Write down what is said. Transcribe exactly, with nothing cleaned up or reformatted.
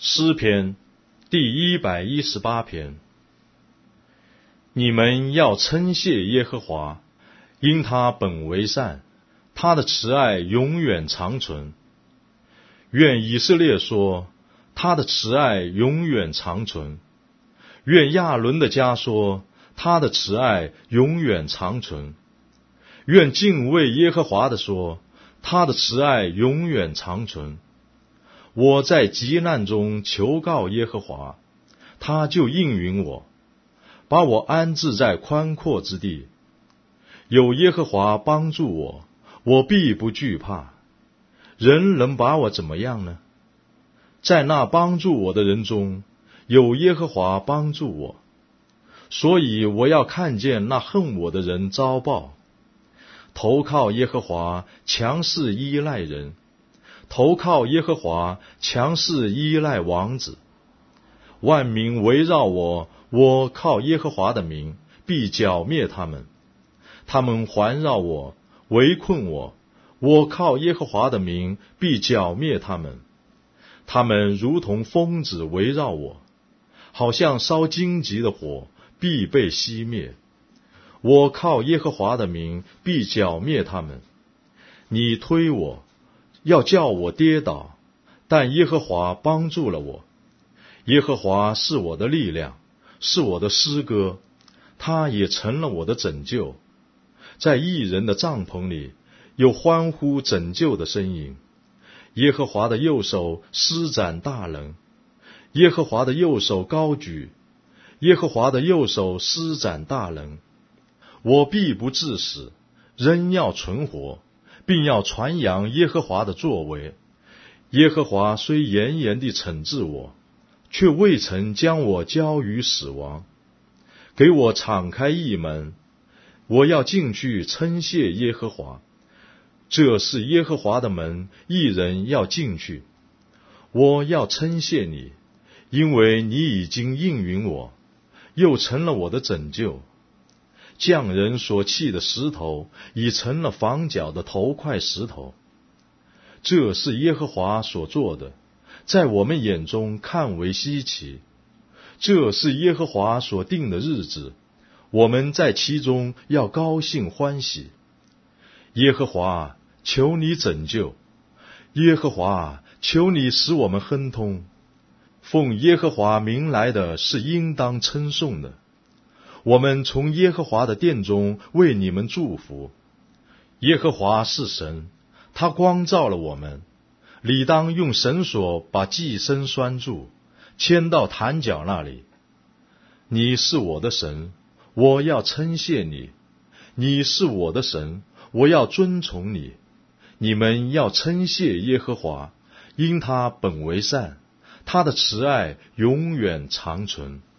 诗篇第一百一十八篇。你们要称谢耶和华，因他本为善，他的慈爱永远长存。愿以色列说，他的慈爱永远长存。愿亚伦的家说，他的慈爱永远长存。愿敬畏耶和华的说，他的慈爱永远长存。我在急难中求告耶和华，他就应允我，把我安置在宽阔之地。有耶和华帮助我，我必不惧怕。人能把我怎么样呢？在那帮助我的人中，有耶和华帮助我，所以我要看见那恨我的人遭报。投靠耶和华，强势依赖人；投靠耶和华，强势依赖王子。万民围绕我，我靠耶和华的名，必剿灭他们。他们环绕我，围困我，我靠耶和华的名，必剿灭他们。他们如同疯子围绕我，好像烧荆棘的火，必被熄灭。我靠耶和华的名，必剿灭他们。你推我，要叫我跌倒，但耶和华帮助了我。耶和华是我的力量，是我的诗歌，他也成了我的拯救。在义人的帐篷里，有欢呼拯救的声音。耶和华的右手施展大能，耶和华的右手高举，耶和华的右手施展大能。我必不致死，仍要存活，并要传扬耶和华的作为。耶和华虽严严地惩治我，却未曾将我交于死亡。给我敞开义门，我要进去称谢耶和华。这是耶和华的门，义人要进去。我要称谢你，因为你已经应允我，又成了我的拯救。匠人所砌的石头，已成了房角的头块石头。这是耶和华所做的，在我们眼中看为稀奇。这是耶和华所定的日子，我们在其中要高兴欢喜。耶和华，求你拯救；耶和华，求你使我们亨通。奉耶和华名来的是应当称颂的。我们从耶和华的殿中为你们祝福。耶和华是神，他光照了我们，理当用绳索把寄生拴住，牵到坛角那里。你是我的神，我要称谢你；你是我的神，我要尊崇你。你们要称谢耶和华，因他本为善，他的慈爱永远长存。